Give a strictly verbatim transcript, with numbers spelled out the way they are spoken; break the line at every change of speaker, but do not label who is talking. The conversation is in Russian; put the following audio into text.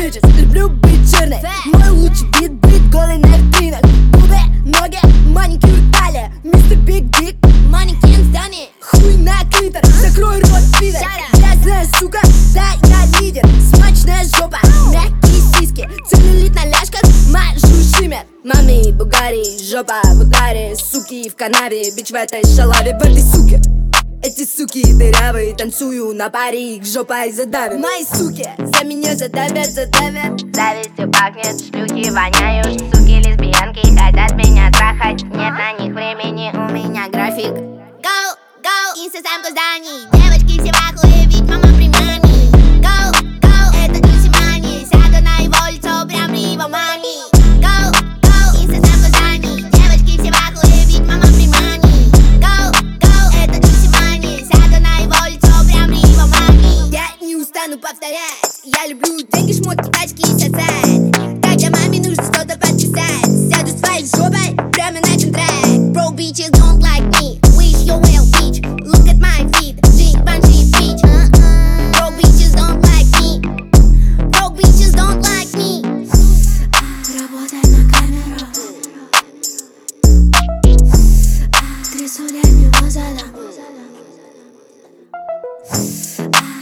bitches, люблю быть черной. Мой лучший бит, бит голый на витринах. Губы, ноги, маникюр, талия. Мистер Биг Дик, манекен Дани. Хуй на клитор, закрой рот, пидор. Грязная сука, да я лидер. Смачная жопа, мягкие сиськи. Целлюлит на ляжках, мажу шимер. Мами, Бугари, жопа в ударе. Суки в канаве, бич в этой шалаве, в этой суке. Эти суки дырявые, танцую на паре, их жопой задавят. Мои суки за меня задавят, задавят.
Завистью пахнет, шлюхи воняют. Суки лесбиянки хотят меня трахать. Нет на них времени, у меня график.
Go, go, инстасамку зданий. Девочки все в ахуе, ведь мама при маме. Go, go, это Джуси Мани. Сяду на его лицо, прям при его маме. Go, go, инстасамку зданий. Девочки все в ахуе, ведь мама при маме. Go, go, это Джуси Мани. Сяду на его лицо, прям при его маме.
Я не устану повторять. Я люблю деньги, шмотки, тачки и сосать. Когда маме нужно что-то подписать, сяду своей жопой прямо на один трек.
Bro, bitches don't like me. Wish you well, bitch. Look at my feet. Drink банши, bitch. Uh-uh. Bro, bitches don't like me. Bro, bitches don't like me.
Работай на камеру. Трясу я его задам.